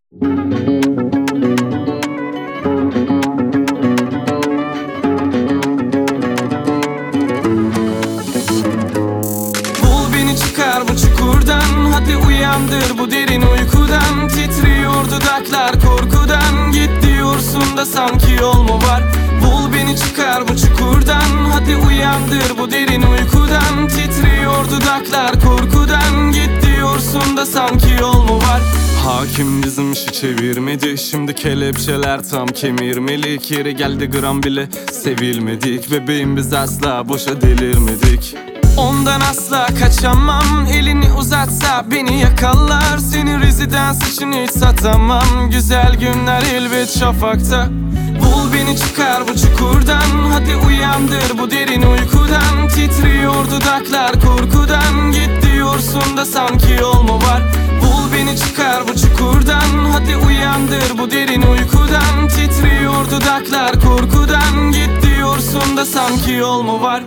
Bul beni çıkar bu çukurdan, hadi uyandır bu derin uykudan. Titriyor dudaklar korkudan, git diyorsun da sanki yol mu var? Bul beni çıkar bu çukurdan, hadi uyandır bu derin uykudan. Titriyor dudaklar korkudan, git diyorsun da sanki yol mu var? Hakim bizim işi çevirmedi, şimdi kelepçeler tam kemirmelik. Yeri geldi gram bile sevilmedik, bebeğim biz asla boşa delirmedik. Ondan asla kaçamam, elini uzatsa beni yakalar. Seni rezidans için hiç satamam, güzel günler elbet şafakta. Bul beni çıkar bu çukurdan, hadi uyandır bu derin uykudan. Titriyor dudaklar korkudan, git diyorsun da sanki yol mu var? Bul beni çıkar bu çukurdan, hadi uyandır bu derin uykudan. Titriyor dudaklar korkudan, git diyorsun da sanki yol mu var?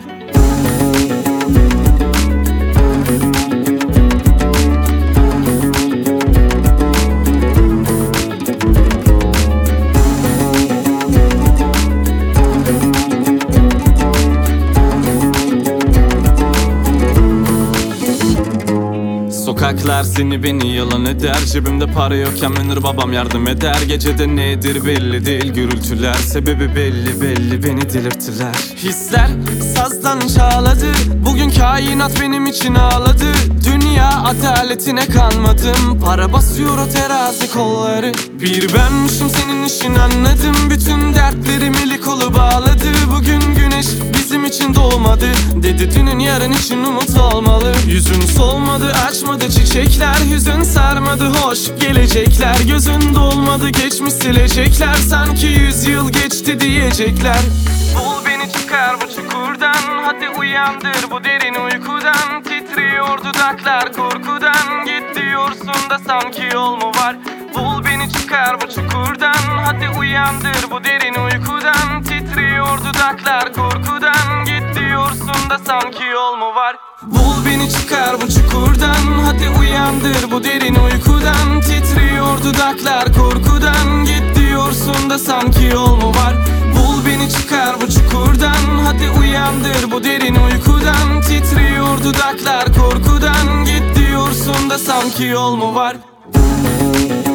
Sokaklar seni beni yalan eder, cebimde para yokken Münir babam yardım eder. Gecede nedir belli değil, gürültüler sebebi belli beni delirttiler. Hisler sazdan çağladı, bugün kainat benim için ağladı. Dünya adaletine kanmadım, para basıyor o terazi kolları. Bir benmişim senin işin anladım, bütün dertlerim eli kolu bağladı. Bugün güneş bizim için doğmadı, dedi dünün yarın için umut olmalı. Yüzün solmadı açmadı çiçekler, hüzün sarmadı hoş gelecekler. Gözün dolmadı geçmiş silecekler, sanki 100 yıl geçti diyecekler. Bul beni çıkar bu çukurdan, hadi uyandır bu derin uykudan. Titriyor dudaklar korkudan, git diyorsun da sanki yol mu var? Bul beni çıkar bu çukurdan, hadi uyandır bu derin uykudan. Titriyor dudaklar korkudan, git diyorsun da sanki yol mu var? Bul beni çıkar bu çukurdan, hadi uyandır bu derin uykudan. Titriyor dudaklar korkudan, git diyorsun da sanki yol mu var? Bul beni çıkar bu çukurdan, hadi uyandır bu derin uykudan. Titriyor dudaklar korkudan, git diyorsun da sanki yol mu var?